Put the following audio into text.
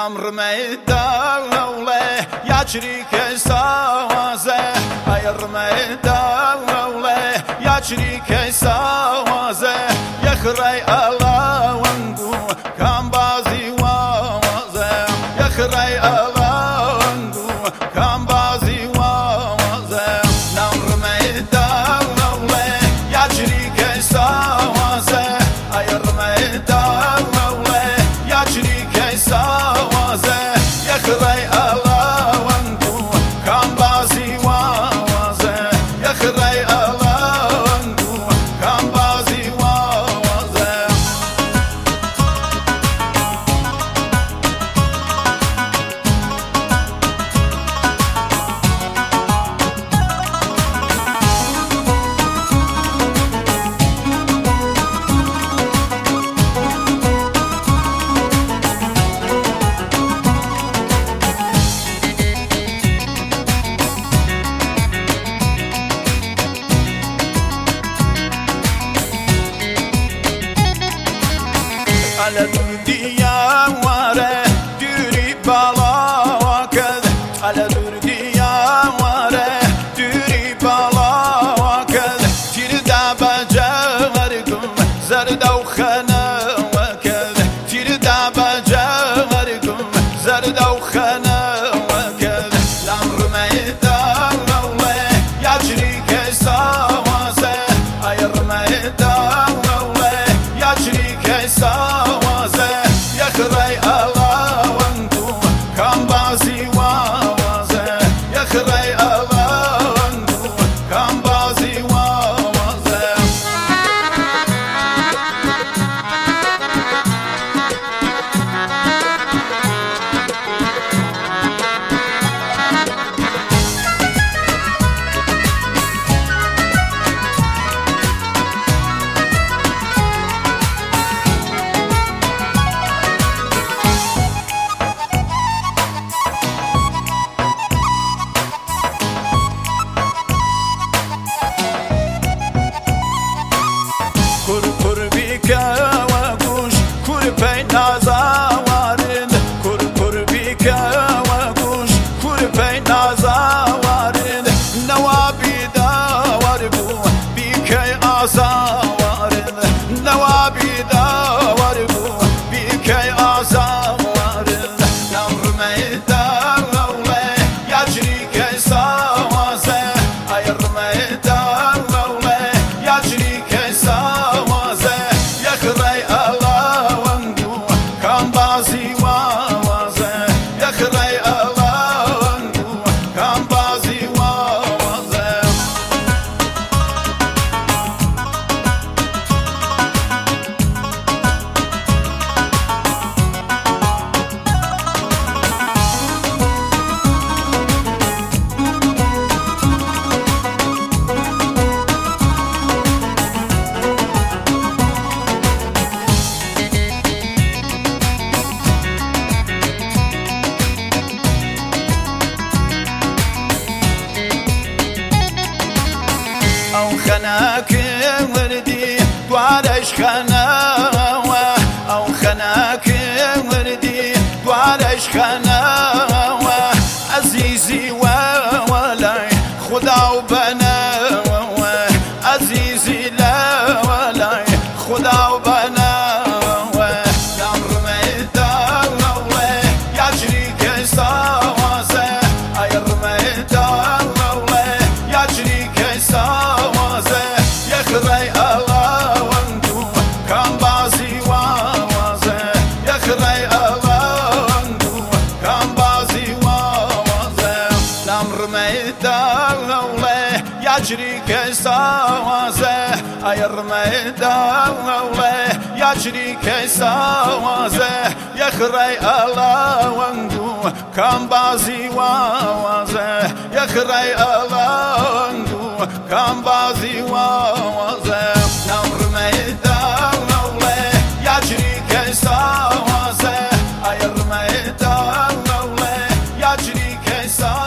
نمر ميداولي يا شريك سوازه اير ميداولي يا شريك سوازه يا خري الله وانقو كان بازي وازه يا خري الله وانقو كان بازي وازه نمر ميداولي يا شريك سوازه اير ميداولي يا شريك سوازه يا خري الله وانقو كان بازي وازه يا خري الله وانقو كان بازي وازه على درديا واره دوري بالا وكذا على درديا واره دوري بالا وكذا تردا بجاركم زرد وخنا وكذا تردا بجاركم زرد وخنا وكذا الامر ما يداوله يا شريك سوازه اير ما يداوله يا شريك سوازه يا خري الله وانتو كان بازي وازه يا خري الله وانتو كان بازي وازه kur bika wagush kur pejna zawarin kur bika wagush kur pejna zawarin nawabida warbu bika azawarin nawabida warbu bika azawarin namr meydawle ya şrike sawaze ayr meydawle ya şrike sawaze ya khray Allah wangu kan bazi waze ya khray Allah wangu kan bazi waze او خناك وردي دوارش خناوه او خناك وردي دوارش خناوه عزيزي وولاي خدا وبناوه عزيزي لا ولاي خدا وبناوه الامر ميداوه يا شريك سوازه اير ميداوه يا شريك سوازه يا خري الله وانتو كان بازي وازه يا خري الله وانتو كان بازي وازه الامر ميداوله يا شريك سوازه اير ميداوله يا شريك سوازه يا خري الله وانتو كان بازي وازه يا خري الله وانتو كان بازي وازه نمر ميداوله يا شريك سوازه اير ميداوله يا شريك سوازه